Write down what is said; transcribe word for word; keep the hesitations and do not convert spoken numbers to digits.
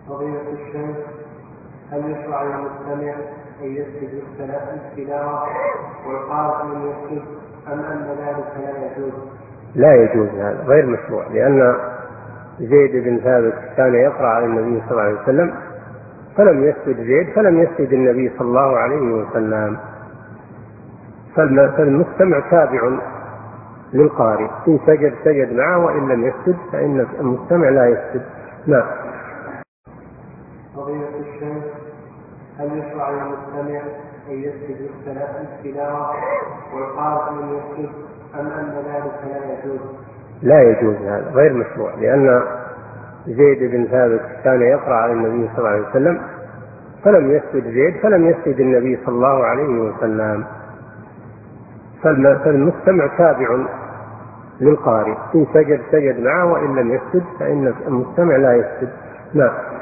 فضيلة الشيخ، هل يشرع للمستمع أن يسجد التلاوة والقارئ من يسجد أم أن ذلك لا يجوز؟ لا يجوز، هذا غير مشروع، لأن زيد بن ثابت كان يقرأ على النبي صلى الله عليه وسلم فلم يسجد زيد فلم يسجد النبي صلى الله عليه وسلم، فالمستمع تابع للقارئ، إن سجد سجد معه وإن لم يسجد فإن المستمع لا يسجد. نعم. فضيلة الشيخ، هل يشرع للمستمع أن يسجد التلاوة والقارئ من يسجد أم أن ذلك لا يجوز؟ لا يجوز، هذا غير مشروع، لأن زيد بن ثابت كان يقرأ على النبي صلى الله عليه وسلم فلم يسجد زيد فلم يسجد النبي صلى الله عليه وسلم، فالمستمع تابع للقارئ، إن سجد سجد معه وإن لم يسجد فإن المستمع لا يسجد. نعم.